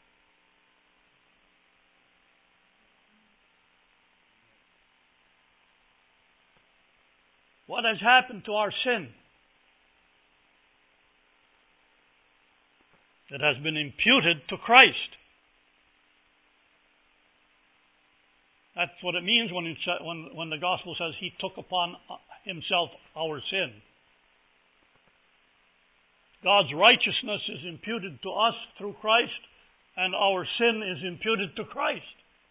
What has happened to our sin? It has been imputed to Christ. That's what it means when, it, when, when the gospel says he took upon himself our sin. God's righteousness is imputed to us through Christ, and our sin is imputed to Christ.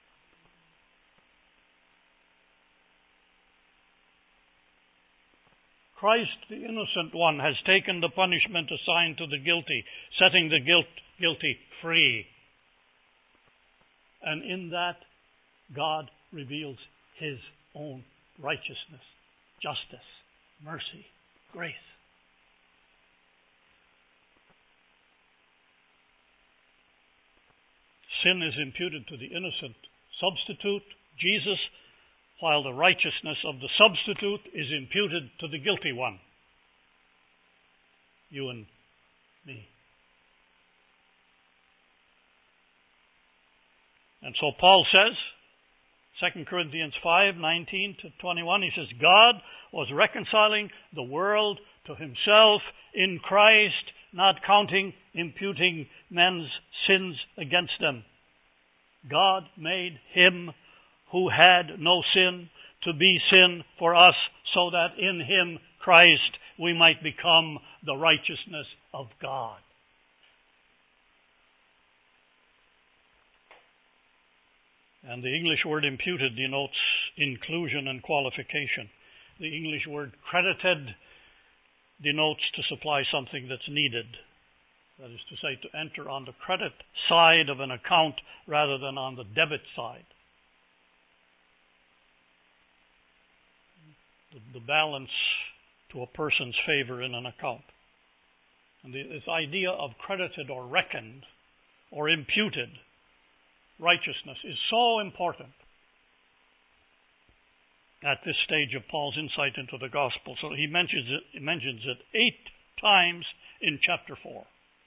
Christ, the innocent one, has taken the punishment assigned to the guilty, setting the guilt, guilty free. And in that, God reveals his own righteousness, justice, mercy, grace. Sin is imputed to the innocent substitute, Jesus, while the righteousness of the substitute is imputed to the guilty one, you and me. And so Paul says, Second Corinthians five, nineteen to twenty-one, he says, God was reconciling the world to himself in Christ, not counting, imputing men's sins against them. God made him who had no sin to be sin for us, so that in him, Christ, we might become the righteousness of God. And the English word imputed denotes inclusion and qualification. The English word credited denotes to supply something that's needed. That is to say, to enter on the credit side of an account rather than on the debit side. The balance to a person's favor in an account. And the, this idea of credited or reckoned or imputed righteousness is so important at this stage of Paul's insight into the gospel. So he mentions it, he mentions it eight times in chapter four.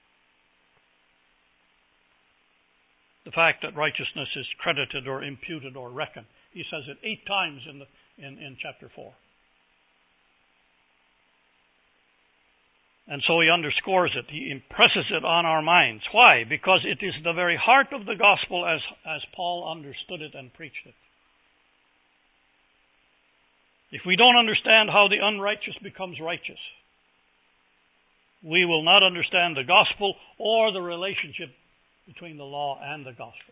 The fact that righteousness is credited or imputed or reckoned. He says it eight times in the in, in chapter four. And so he underscores it. He impresses it on our minds. Why? Because it is the very heart of the gospel as, as Paul understood it and preached it. If we don't understand how the unrighteous becomes righteous, we will not understand the gospel or the relationship between the law and the gospel.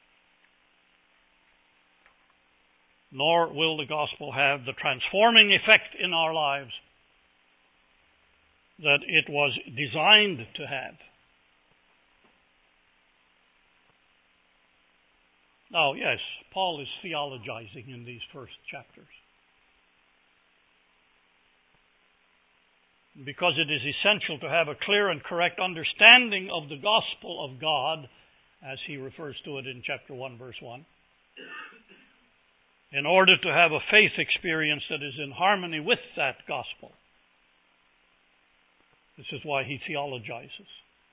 Nor will the gospel have the transforming effect in our lives that it was designed to have. Now, yes, Paul is theologizing in these first chapters. Because it is essential to have a clear and correct understanding of the gospel of God as he refers to it in chapter one, verse one. In order to have a faith experience that is in harmony with that gospel. This is why he theologizes.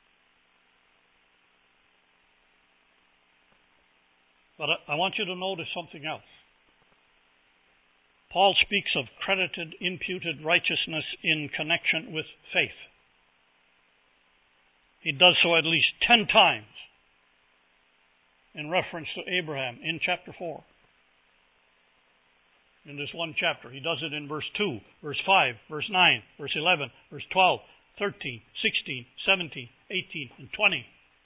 But I want you to notice something else. Paul speaks of credited, imputed righteousness in connection with faith. He does so at least ten times in reference to Abraham in chapter four. In this one chapter. He does it in verse two, verse five, verse nine, verse eleven, verse twelve, thirteen, sixteen, seventeen, eighteen, and twenty.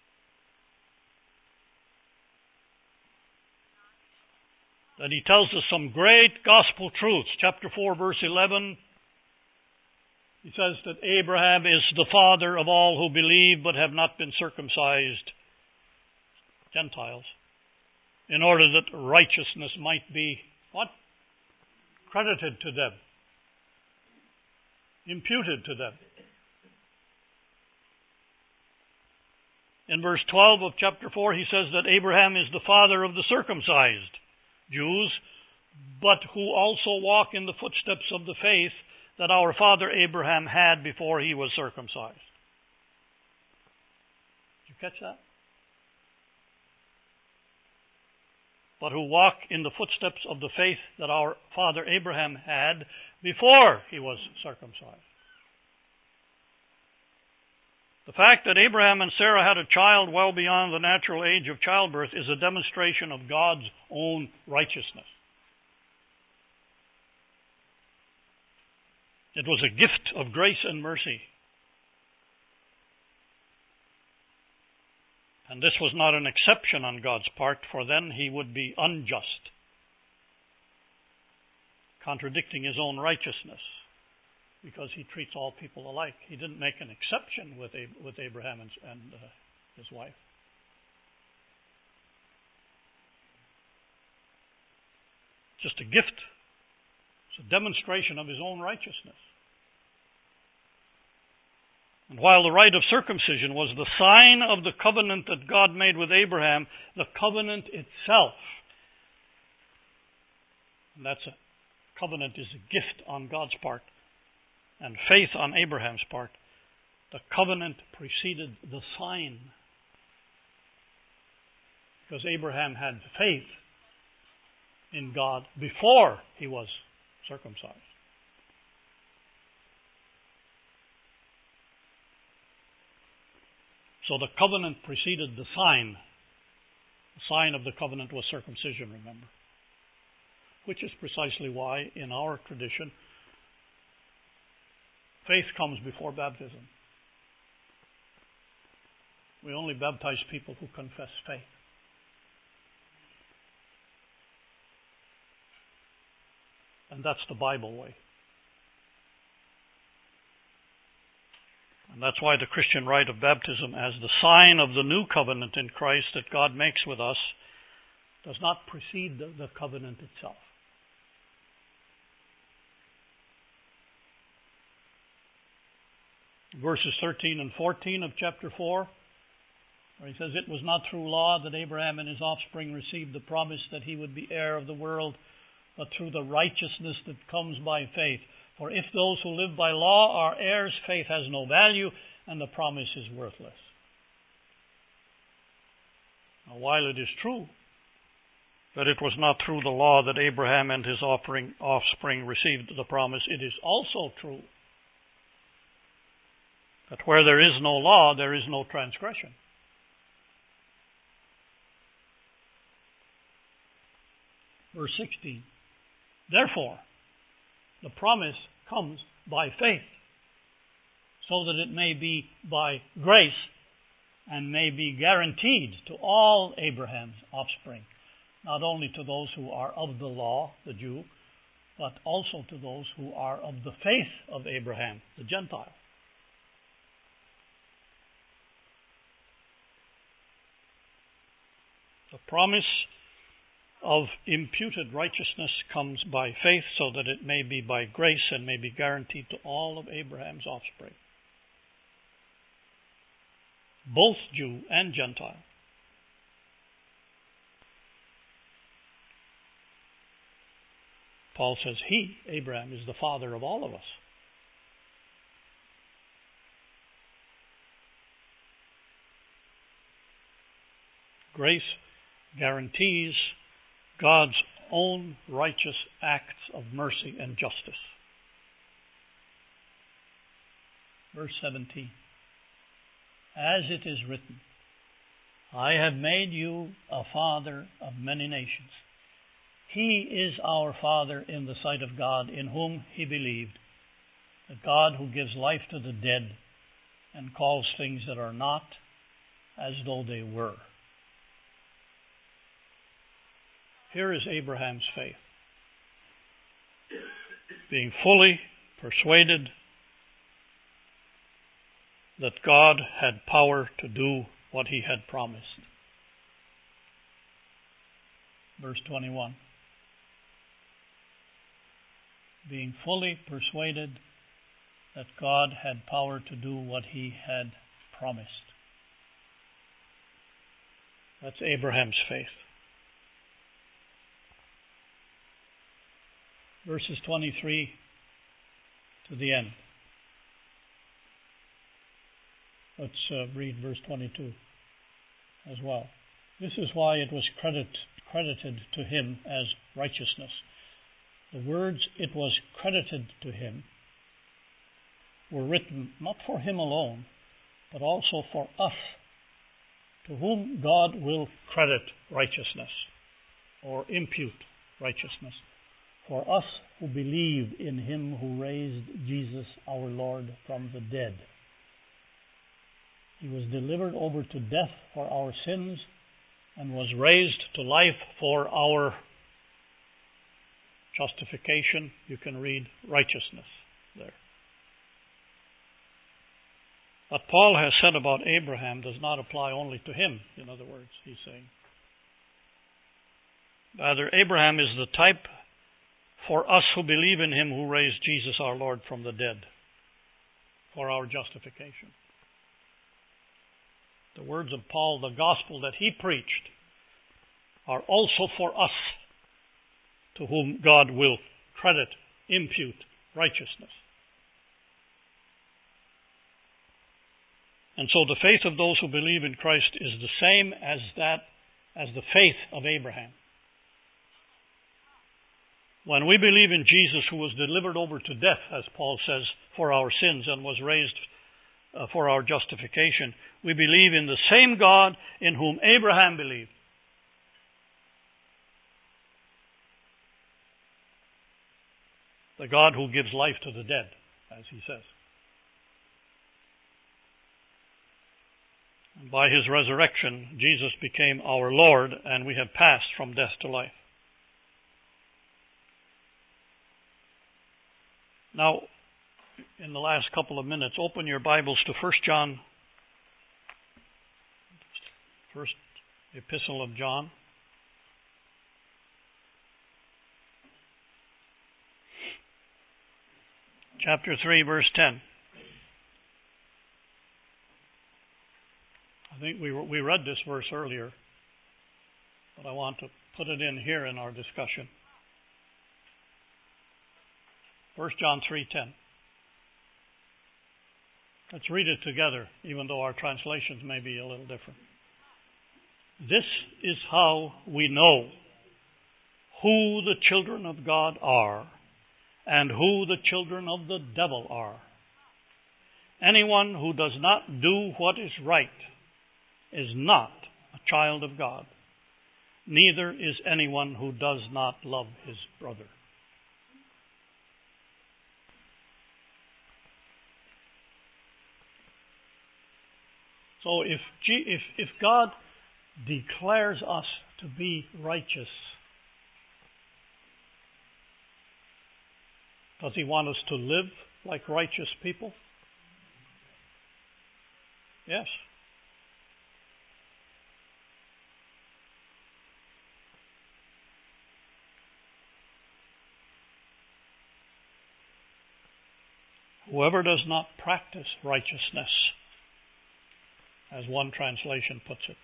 That he tells us some great gospel truths. Chapter four, verse eleven, he says that Abraham is the father of all who believe but have not been circumcised, Gentiles, in order that righteousness might be, what? Credited to them. Imputed to them. In verse twelve of chapter four, he says that Abraham is the father of the circumcised Jews, but who also walk in the footsteps of the faith that our father Abraham had before he was circumcised. Did you catch that? But who walk in the footsteps of the faith that our father Abraham had before he was circumcised. The fact that Abraham and Sarah had a child well beyond the natural age of childbirth is a demonstration of God's own righteousness. It was a gift of grace and mercy. And this was not an exception on God's part, for then he would be unjust, contradicting his own righteousness, because he treats all people alike. He didn't make an exception with Ab- with Abraham and, and uh, his wife. Just a gift. It's a demonstration of his own righteousness. And while the rite of circumcision was the sign of the covenant that God made with Abraham, the covenant itself, and that's a covenant is a gift on God's part, and faith on Abraham's part, the covenant preceded the sign. Because Abraham had faith in God before he was circumcised. So the covenant preceded the sign. The sign of the covenant was circumcision, remember. Which is precisely why, in our tradition, faith comes before baptism. We only baptize people who confess faith. And that's the Bible way. And that's why the Christian rite of baptism, as the sign of the new covenant in Christ that God makes with us, does not precede the, the covenant itself. Verses thirteen and fourteen of chapter four, where he says, "It was not through law that Abraham and his offspring received the promise that he would be heir of the world, but through the righteousness that comes by faith. For if those who live by law are heirs, faith has no value, and the promise is worthless." Now, while it is true that it was not through the law that Abraham and his offspring received the promise, it is also true that where there is no law, there is no transgression. Verse sixteen. "Therefore, the promise comes by faith, so that it may be by grace and may be guaranteed to all Abraham's offspring, not only to those who are of the law, the Jew, but also to those who are of the faith of Abraham, the Gentile." The promise of imputed righteousness comes by faith, so that it may be by grace and may be guaranteed to all of Abraham's offspring, both Jew and Gentile. Paul says he, Abraham, is the father of all of us. Grace guarantees God's own righteous acts of mercy and justice. Verse seventeen. As it is written, I have made you a father of many nations. He is our Father in the sight of God, in whom he believed, the God who gives life to the dead and calls things that are not as though they were. Here is Abraham's faith, being fully persuaded that God had power to do what he had promised. Verse twenty-one. Being fully persuaded that God had power to do what he had promised. That's Abraham's faith. Verses twenty-three to the end. Let's uh, read verse twenty-two as well. This is why it was credit, credited to him as righteousness. The words "it was credited to him" were written not for him alone, but also for us, to whom God will credit righteousness or impute righteousness. For us who believe in him who raised Jesus our Lord from the dead. He was delivered over to death for our sins and was raised to life for our justification. You can read righteousness there. What Paul has said about Abraham does not apply only to him, in other words, he's saying. Rather, Abraham is the type for us who believe in him who raised Jesus our Lord from the dead, for our justification. The words of Paul, the gospel that he preached, are also for us, to whom God will credit, impute righteousness. And so the faith of those who believe in Christ is the same as that, as the faith of Abraham. When we believe in Jesus, who was delivered over to death, as Paul says, for our sins and was raised uh, for our justification, we believe in the same God in whom Abraham believed. The God who gives life to the dead, as he says. And by his resurrection, Jesus became our Lord, and we have passed from death to life. Now, in the last couple of minutes, open your Bibles to First John, First Epistle of John. Chapter three, verse ten. I think we we read this verse earlier, but I want to put it in here in our discussion. First John three ten. Let's read it together, even though our translations may be a little different. This is how we know who the children of God are and who the children of the devil are. Anyone who does not do what is right is not a child of God. Neither is anyone who does not love his brother. So if, if, if God declares us to be righteous, does he want us to live like righteous people? Yes. Whoever does not practice righteousness, as one translation puts it,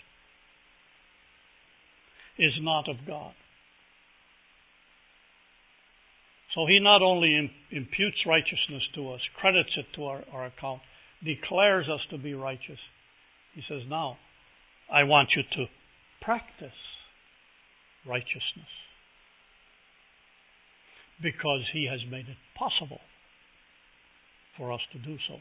is not of God. So he not only imputes righteousness to us, credits it to our, our account, declares us to be righteous. He says, now, I want you to practice righteousness. Because he has made it possible for us to do so.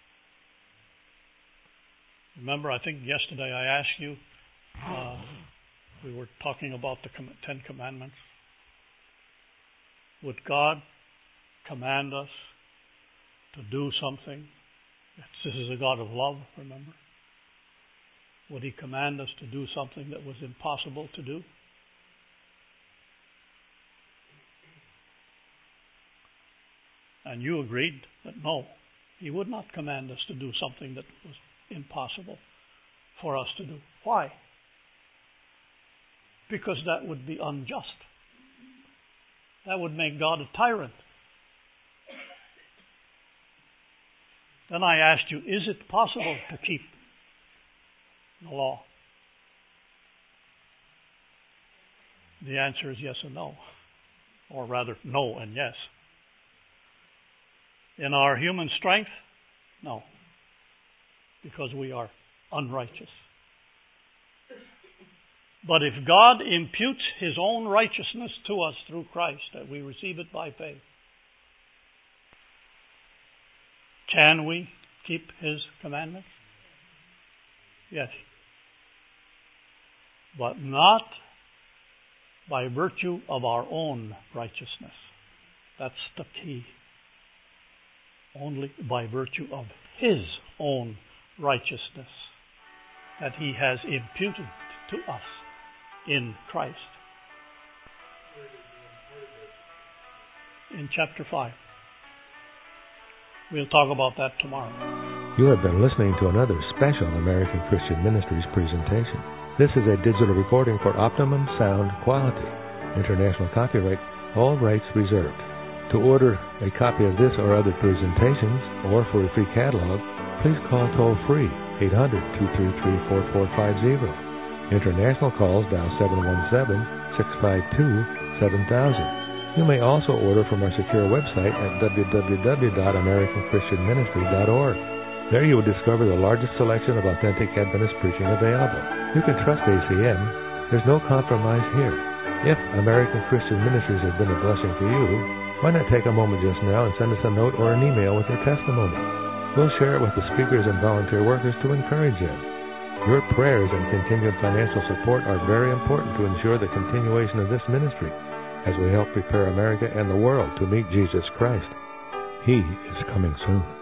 Remember, I think yesterday I asked you, uh, we were talking about the Ten Commandments. Would God command us to do something? This is a God of love, remember? Would he command us to do something that was impossible to do? And you agreed that no, he would not command us to do something that was impossible for us to do. Why? Because that would be unjust. That would make God a tyrant. Then I asked you, is it possible to keep the law? The answer is yes and no. Or rather, no and yes. In our human strength? No. Because we are unrighteous. But if God imputes his own righteousness to us through Christ, that we receive it by faith, can we keep his commandments? Yes. But not by virtue of our own righteousness. That's the key. Only by virtue of his own righteousness that he has imputed to us in Christ. In chapter five. We'll talk about that tomorrow. You have been listening to another special American Christian Ministries presentation. This is a digital recording for optimum sound quality. International copyright, all rights reserved. To order a copy of this or other presentations, or for a free catalog, please call toll-free eight hundred, two three three, four four five zero. International calls dial seven one seven, six five two, seven thousand. You may also order from our secure website at w w w dot american christian ministry dot org. There you will discover the largest selection of authentic Adventist preaching available. You can trust A C M. There's no compromise here. If American Christian Ministries has been a blessing to you, why not take a moment just now and send us a note or an email with your testimony? We'll share it with the speakers and volunteer workers to encourage them. Your prayers and continued financial support are very important to ensure the continuation of this ministry as we help prepare America and the world to meet Jesus Christ. He is coming soon.